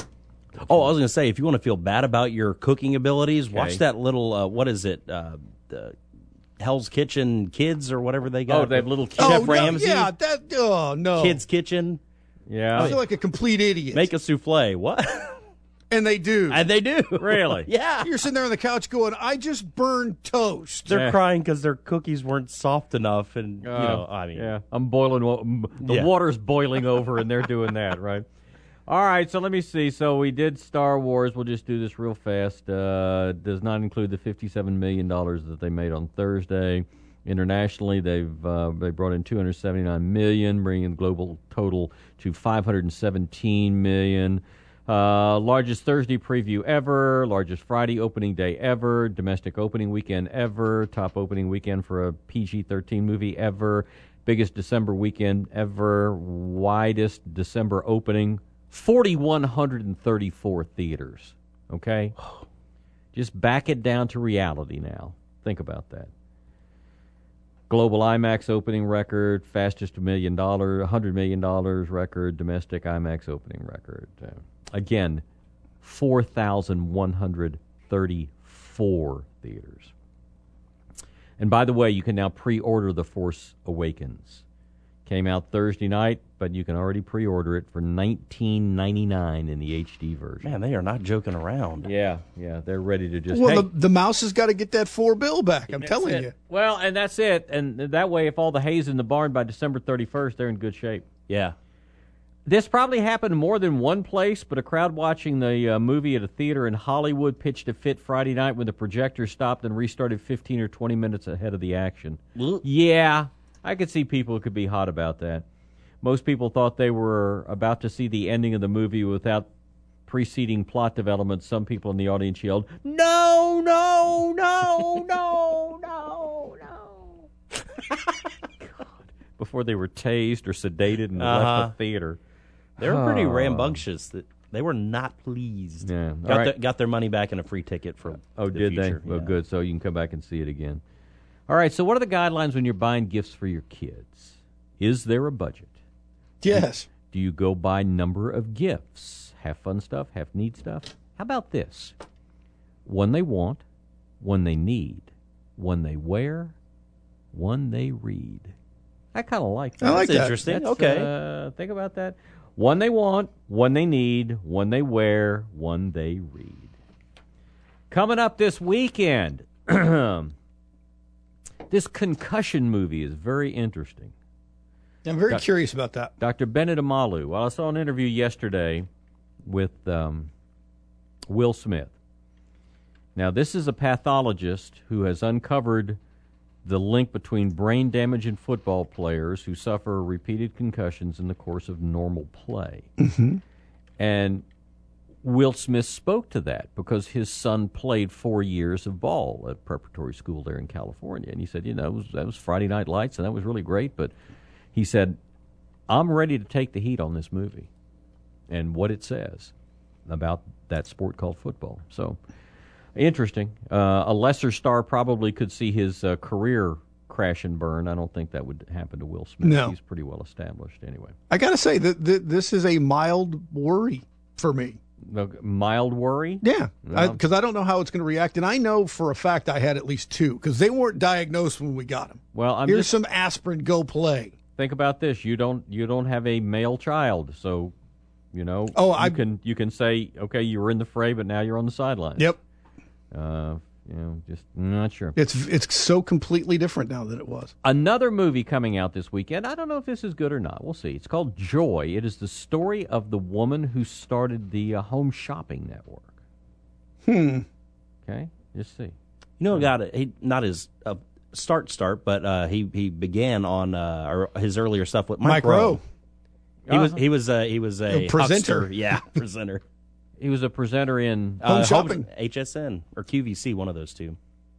Oh, I was going to say, if you want to feel bad about your cooking abilities, Okay. watch that little, uh, what is it, uh, the Hell's Kitchen Kids or whatever they got. Oh, they have little Chef oh, no, Ramsay. yeah, that, oh, no. Kids Kitchen. Yeah. I feel like a complete idiot. Make a souffle. What? And they do. And they do. Really? Yeah. You're sitting there on the couch going, I just burned toast. They're Yeah. crying because their cookies weren't soft enough. And, you Uh, know, I mean. yeah, I'm boiling. wa- m- The Yeah. water's boiling over, and they're doing that, right? All right, so let me see. So we did Star Wars. We'll just do this real fast. Uh, does not include the fifty-seven million dollars that they made on Thursday. Internationally, they've uh, they brought in two hundred seventy-nine million dollars, bringing the global total to five hundred seventeen million dollars. Uh, largest Thursday preview ever, largest Friday opening day ever, domestic opening weekend ever, top opening weekend for a P G thirteen movie ever, biggest December weekend ever, widest December opening, four thousand one hundred thirty-four theaters. Okay? Just back it down to reality now. Think about that. Global IMAX opening record, fastest million dollar, one hundred million dollars record, domestic IMAX opening record. Uh, again, four thousand one hundred thirty-four theaters. And by the way, you can now pre-order The Force Awakens. Came out Thursday night, but you can already pre-order it for nineteen ninety-nine in the H D version. Man, they are not joking around. Yeah, yeah, they're ready to just. Well, hey, the, the mouse has got to get that four bill back. I'm telling it. you. Well, and that's it. And that way, if all the hay's in the barn by December thirty-first, they're in good shape. Yeah. This probably happened more than one place, but a crowd watching the uh, movie at a theater in Hollywood pitched a fit Friday night when the projector stopped and restarted fifteen or twenty minutes ahead of the action. Yeah, I could see people who could be hot about that. Most people thought they were about to see the ending of the movie without preceding plot development. Some people in the audience yelled, "No, no, no, no, no, no." God. Before they were tased or sedated and Uh-huh. left the theater. They were pretty Oh. rambunctious. That they were not pleased. Yeah. Got, All right. their, got their money back and a free ticket for Oh, the did future. they? Well, Yeah. good. So you can come back and see it again. All right. So what are the guidelines when you're buying gifts for your kids? Is there a budget? Yes. Do you go by number of gifts? Have fun stuff? Have need stuff? How about this? One they want, one they need, one they wear, one they read. I kind of like that. I like That's that. interesting. That's, Okay. uh, think about that. One they want, one they need, one they wear, one they read. Coming up this weekend, this concussion movie is very interesting. I'm very Doc- curious about that. Doctor Bennett Amalu. Well, I saw an interview yesterday with um, Will Smith. Now, this is a pathologist who has uncovered the link between brain damage in football players who suffer repeated concussions in the course of normal play. Mm-hmm. And Will Smith spoke to that because his son played four years of ball at preparatory school there in California. And he said, you know, it was, that was Friday Night Lights, and that was really great. But he said, I'm ready to take the heat on this movie and what it says about that sport called football. So, interesting. Uh, a lesser star probably could see his uh, career crash and burn. I don't think that would happen to Will Smith. No. He's pretty well established anyway. I got to say that th- this is a mild worry for me. The mild worry? Yeah, No. because I, I don't know how it's going to react, and I know for a fact I had at least two because they weren't diagnosed when we got them. Well, I'm Here's just, some aspirin, go play. think about this. You don't you don't have a male child, so you know Oh, you I- can you can say, okay, you were in the fray, but now you're on the sidelines. Yep, Uh, you know, just not sure. it's it's so completely different now than it was. Another movie coming out this weekend. I don't know if this is good or not. We'll see. It's called Joy. It is the story of the woman who started the uh, Home Shopping Network. Hmm. Okay, just see. You know, got it. He not his uh, start start, but uh, he he began on uh, or his earlier stuff with Mike, Mike Rowe. He was Uh-huh. he was uh, he was a, A presenter. huckster. Yeah, presenter. He was a presenter in. Home Uh, Shopping. H S N or Q V C, one of those two.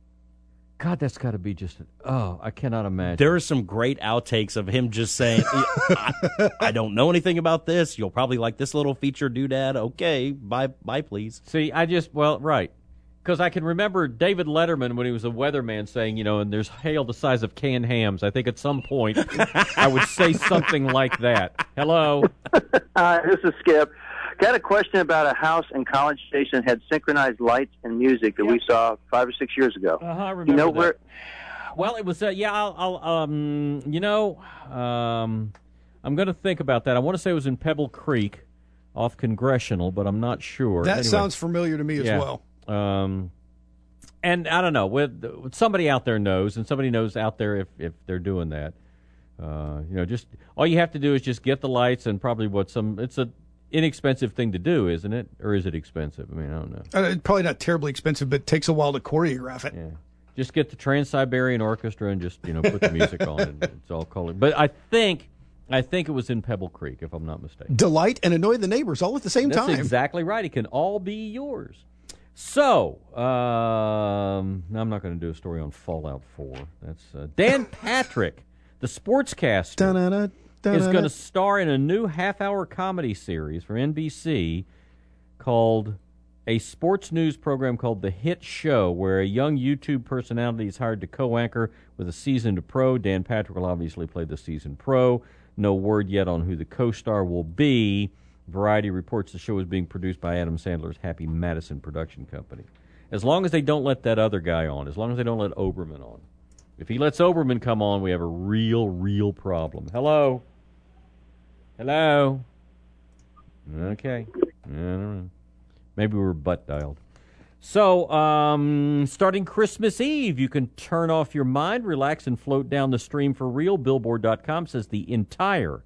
God, that's got to be just. Oh, I cannot imagine. There are some great outtakes of him just saying, I, I don't know anything about this. You'll probably like this little feature doodad. Okay, bye, bye, please. See, I just, well, right. Because I can remember David Letterman when he was a weatherman saying, you know, and there's hail the size of canned hams. I think at some point I would say something like that. Hello? Hi, this is Skip. Got a question about a house in College Station that had synchronized lights and music that we saw five or six years ago. Uh-huh, I remember You know that. where? Well, it was, uh, yeah, I'll, I'll, um, you know, um, I'm going to think about that. I want to say it was in Pebble Creek off Congressional, but I'm not sure. That Anyway. sounds familiar to me as Yeah. well. Um, and I don't know, with, with somebody out there knows, and somebody knows out there if, if they're doing that. Uh, you know, just all you have to do is just get the lights and probably what some. It's a inexpensive thing to do, isn't it? Or is it expensive? I mean, I don't know. Uh, it's probably not terribly expensive, but it takes a while to choreograph it. Yeah. Just get the Trans-Siberian Orchestra and just, you know, put the music on and it's all colored. But I think I think it was in Pebble Creek, if I'm not mistaken. Delight and annoy the neighbors all at the same That's time. exactly right. It can all be yours. So, um, I'm not going to do a story on Fallout four. That's uh, Dan Patrick, the sportscaster, Da-na-na, da-na-na. is going to star in a new half-hour comedy series for N B C called a sports news program called The Hit Show, where a young YouTube personality is hired to co-anchor with a seasoned pro. Dan Patrick will obviously play the seasoned pro. No word yet on who the co-star will be. Variety reports the show is being produced by Adam Sandler's Happy Madison production company. As long as they don't let that other guy on, as long as they don't let Oberman on. If he lets Oberman come on, we have a real, real problem. Hello? Hello? Okay. I don't know. Maybe we were butt dialed. So, um, starting Christmas Eve, you can turn off your mind, relax, and float down the stream for real. Billboard dot com says the entire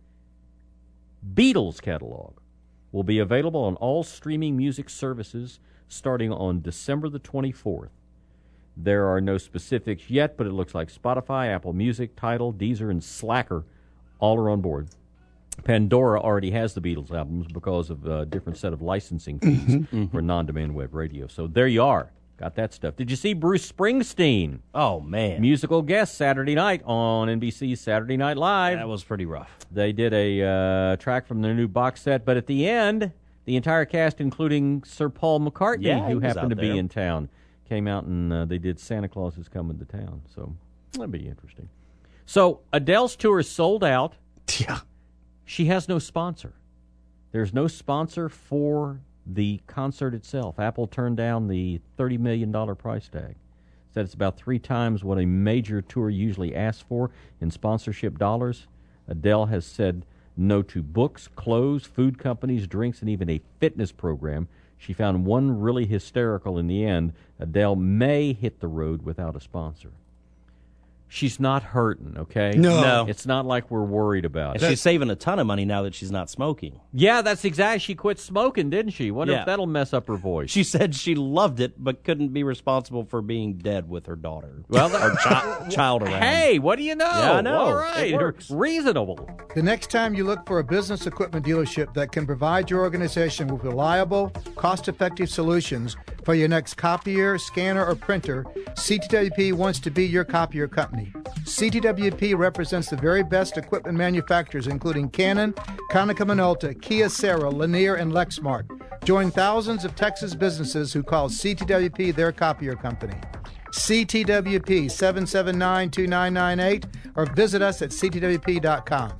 Beatles catalog will be available on all streaming music services starting on December the twenty-fourth. There are no specifics yet, but it looks like Spotify, Apple Music, Tidal, Deezer, and Slacker all are on board. Pandora already has the Beatles albums because of a different set of licensing fees mm-hmm. for non-demand web radio. So there you are. Got that stuff. Did you see Bruce Springsteen? Oh, man. Musical guest Saturday night on N B C's Saturday Night Live. That was pretty rough. They did a uh, track from their new box set, but at the end, the entire cast, including Sir Paul McCartney, yeah, who happened to there. be in town, came out and uh, they did Santa Claus is Coming to Town. So that'd be interesting. So Adele's tour is sold out. Yeah. She has no sponsor. There's no sponsor for the concert itself. Apple turned down the thirty million dollars price tag. Said it's about three times what a major tour usually asks for in sponsorship dollars. Adele has said no to books, clothes, food companies, drinks, and even a fitness program. She found one really hysterical in the end. Adele may hit the road without a sponsor. She's not hurting, okay? No. No. It's not like we're worried about And it. she's saving a ton of money now that she's not smoking. Yeah, that's exactly. She quit smoking, didn't she? Wonder Yeah. if that'll mess up her voice. She said she loved it, but couldn't be responsible for being dead with her daughter. Well, or chi- child around. Hey, what do you know? Yeah, I know. All It right, works. reasonable. The next time you look for a business equipment dealership that can provide your organization with reliable, cost-effective solutions for your next copier, scanner, or printer, C T W P wants to be your copier company. C T W P represents the very best equipment manufacturers, including Canon, Konica Minolta, Kyocera, Lanier, and Lexmark. Join thousands of Texas businesses who call C T W P their copier company. C T W P, seven seven nine, two nine nine eight, or visit us at C T W P dot com.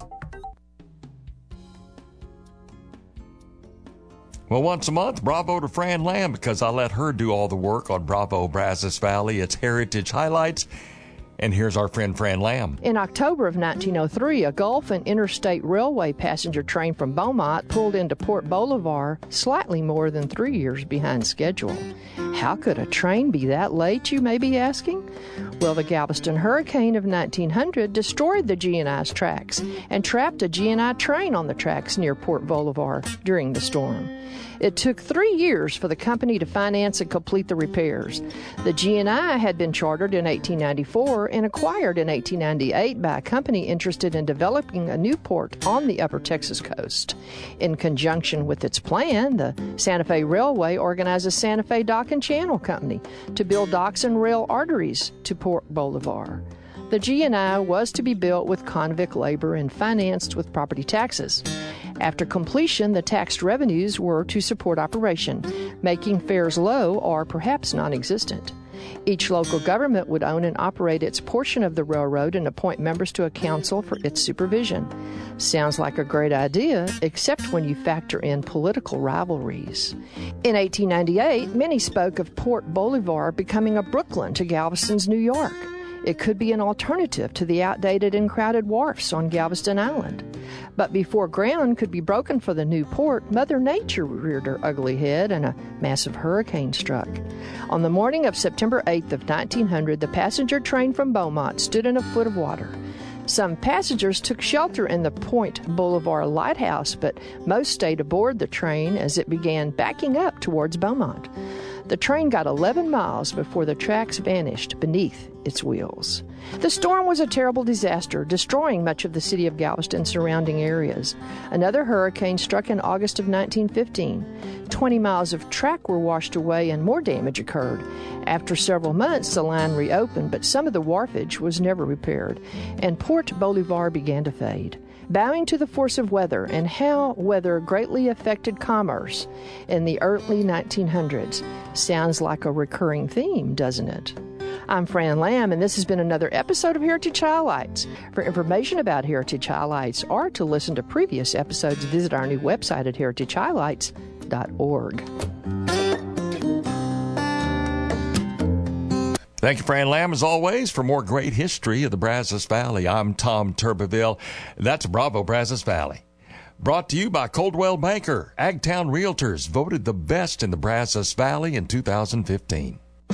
Well, once a month, bravo to Fran Lamb, because I let her do all the work on Bravo Brazos Valley, its heritage highlights. And here's our friend Fran Lamb. In October of nineteen oh three, a Gulf and Interstate Railway passenger train from Beaumont pulled into Port Bolivar slightly more than three years behind schedule. How could a train be that late, you may be asking? Well, the Galveston hurricane of nineteen hundred destroyed the G and I's tracks and trapped a G and I train on the tracks near Port Bolivar during the storm. It took three years for the company to finance and complete the repairs. The G and I had been chartered in eighteen ninety-four and acquired in eighteen ninety-eight by a company interested in developing a new port on the upper Texas coast. In conjunction with its plan, the Santa Fe Railway organized a Santa Fe Dock and Channel Company to build docks and rail arteries to Port Bolivar. The G and I was to be built with convict labor and financed with property taxes. After completion, the taxed revenues were to support operation, making fares low or perhaps non-existent. Each local government would own and operate its portion of the railroad and appoint members to a council for its supervision. Sounds like a great idea, except when you factor in political rivalries. In eighteen ninety-eight, many spoke of Port Bolivar becoming a Brooklyn to Galveston's New York. It could be an alternative to the outdated and crowded wharfs on Galveston Island. But before ground could be broken for the new port, Mother Nature reared her ugly head and a massive hurricane struck. On the morning of September eighth of nineteen hundred, the passenger train from Beaumont stood in a foot of water. Some passengers took shelter in the Point Bolivar lighthouse, but most stayed aboard the train as it began backing up towards Beaumont. The train got eleven miles before the tracks vanished beneath its wheels. The storm was a terrible disaster, destroying much of the city of Galveston and surrounding areas. Another hurricane struck in August of nineteen fifteen. Twenty miles of track were washed away and more damage occurred. After several months, the line reopened, but some of the wharfage was never repaired, and Port Bolivar began to fade. Bowing to the force of weather and how weather greatly affected commerce in the early nineteen hundreds. Sounds like a recurring theme, doesn't it? I'm Fran Lamb, and this has been another episode of Heritage Highlights. For information about Heritage Highlights or to listen to previous episodes, visit our new website at heritage highlights dot org. Thank you, Fran Lamb, as always, for more great history of the Brazos Valley. I'm Tom Turbeville. That's Bravo Brazos Valley. Brought to you by Coldwell Banker. Agtown Realtors voted the best in the Brazos Valley in two thousand fifteen.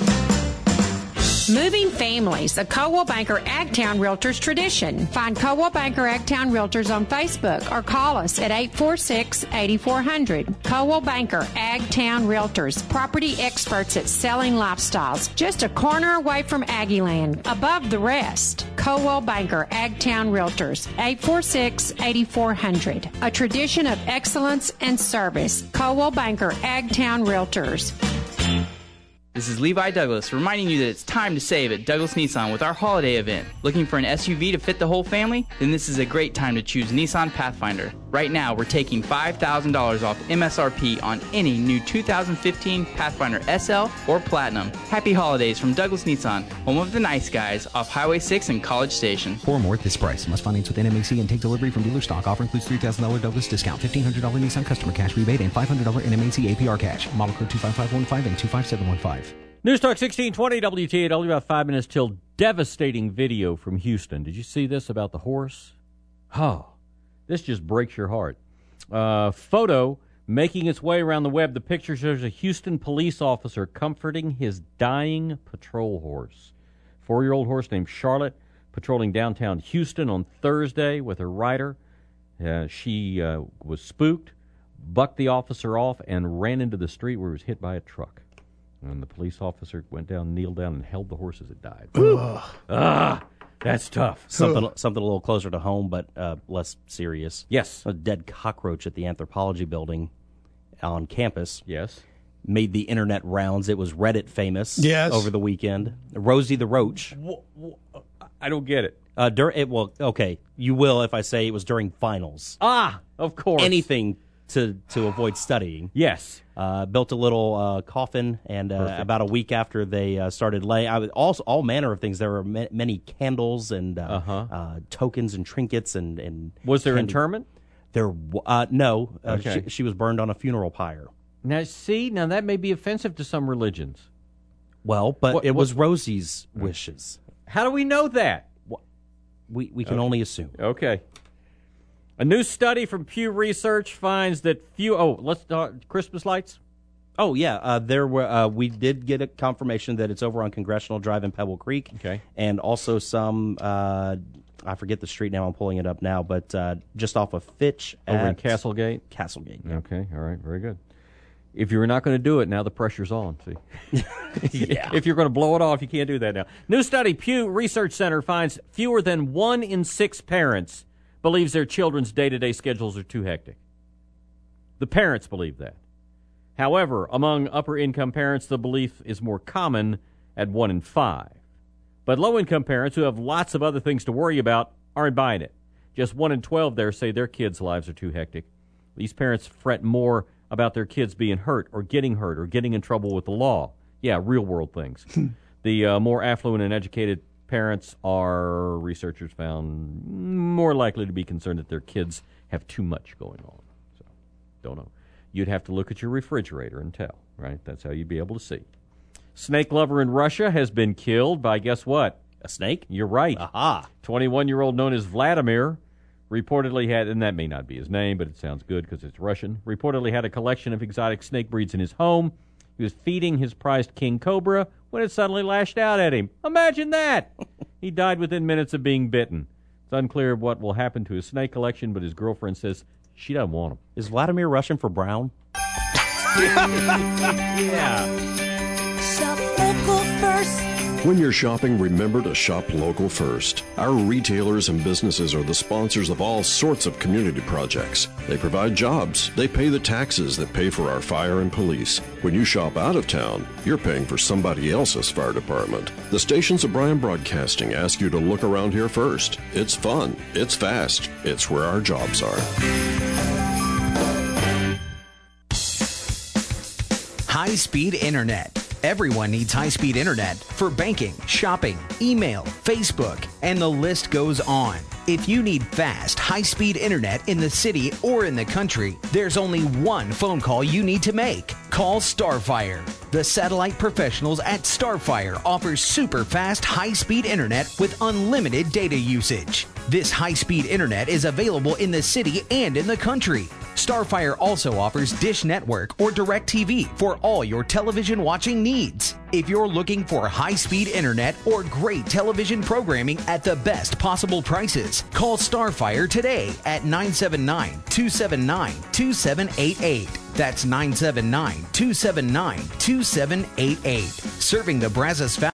Moving families, a Coldwell Banker Agtown Realtors tradition. Find Coldwell Banker Agtown Realtors on Facebook or call us at eight four six, eight four zero zero. Coldwell Banker Agtown Realtors, property experts at selling lifestyles. Just a corner away from Aggieland, above the rest. Coldwell Banker Agtown Realtors, eight four six, eight four zero zero. A tradition of excellence and service. Coldwell Banker Agtown Realtors. This is Levi Douglas reminding you that it's time to save at Douglas Nissan with our holiday event. Looking for an S U V to fit the whole family? Then this is a great time to choose Nissan Pathfinder. Right now, we're taking five thousand dollars off M S R P on any new two thousand fifteen Pathfinder S L or Platinum. Happy holidays from Douglas Nissan, home of the nice guys, off Highway six and College Station. For more at this price, must finance with N M A C and take delivery from dealer stock. Offer includes three thousand dollars Douglas discount, fifteen hundred dollars Nissan customer cash rebate, and five hundred dollars N M A C A P R cash. Model code two five five one five and two five seven one five. News Talk sixteen twenty W T A W, about five minutes till devastating video from Houston. Did you see this about the horse? Oh, this just breaks your heart. Uh, photo making its way around the web. The picture shows a Houston police officer comforting his dying patrol horse. Four-year-old horse named Charlotte patrolling downtown Houston on Thursday with her rider. Uh, she uh, was spooked, bucked the officer off, and ran into the street where he was hit by a truck. And the police officer went down, kneeled down, and held the horse as it died. Ah, that's tough. Something something a little closer to home, but uh, less serious. Yes. A dead cockroach at the anthropology building on campus. Yes. Made the internet rounds. It was Reddit famous yes. over the weekend. Rosie the Roach. I don't get it. Uh, dur- it. Well, okay. You will if I say it was during finals. Ah, of course. Anything to, to avoid studying. Yes. Uh, built a little uh, coffin, and uh, about a week after they uh, started laying, I was also all manner of things. There were ma- many candles and uh, uh-huh. uh, tokens and trinkets and, and was there candy. interment? There, uh, no. Uh, okay. she, she was burned on a funeral pyre. Now, see, now that may be offensive to some religions. Well, but what, it was what, Rosie's wishes. How do we know that? We we can okay. only assume. Okay. A new study from Pew Research finds that few. Oh, let's start Christmas lights. Oh yeah, uh, there were. Uh, we did get a confirmation that it's over on Congressional Drive in Pebble Creek. Okay, and also some. Uh, I forget the street now. I'm pulling it up now, but uh, just off of Fitch over at in Castlegate. Castlegate. Yeah. Okay, all right, very good. If you're not going to do it now, the pressure's on. See, yeah. If you're going to blow it off, you can't do that now. New study, Pew Research Center finds fewer than one in six parents believes their children's day-to-day schedules are too hectic. The parents believe that. However, among upper-income parents, the belief is more common at one in five. But low-income parents who have lots of other things to worry about aren't buying it. Just one in twelve there say their kids' lives are too hectic. These parents fret more about their kids being hurt or getting hurt or getting in trouble with the law. Yeah, real-world things. The uh, more affluent and educated parents are, researchers found, more likely to be concerned that their kids have too much going on. So, don't know. You'd have to look at your refrigerator and tell, right? That's how you'd be able to see. Snake lover in Russia has been killed by, guess what? A snake? You're right. Aha. twenty-one-year-old known as Vladimir reportedly had, and that may not be his name, but it sounds good because it's Russian, reportedly had a collection of exotic snake breeds in his home. He was feeding his prized king cobra when it suddenly lashed out at him. Imagine that! He died within minutes of being bitten. It's unclear what will happen to his snake collection, but his girlfriend says she doesn't want him. Is Vladimir Russian for brown? Yeah. Shop local first. When you're shopping, remember to shop local first. Our retailers and businesses are the sponsors of all sorts of community projects. They provide jobs. They pay the taxes that pay for our fire and police. When you shop out of town, you're paying for somebody else's fire department. The stations of Bryan Broadcasting ask you to look around here first. It's fun. It's fast. It's where our jobs are. High-speed internet. Everyone needs high-speed internet for banking, shopping, email, Facebook, and the list goes on. If you need fast, high-speed internet in the city or in the country, there's only one phone call you need to make. Call Starfire. The satellite professionals at Starfire offer super fast, high-speed internet with unlimited data usage. This high-speed internet is available in the city and in the country. Starfire also offers Dish Network or DirecTV for all your television watching needs. If you're looking for high-speed internet or great television programming at the best possible prices, call Starfire today at nine seven nine, two seven nine, two seven eight eight. That's nine seven nine, two seven nine, two seven eight eight. Serving the Brazos Valley.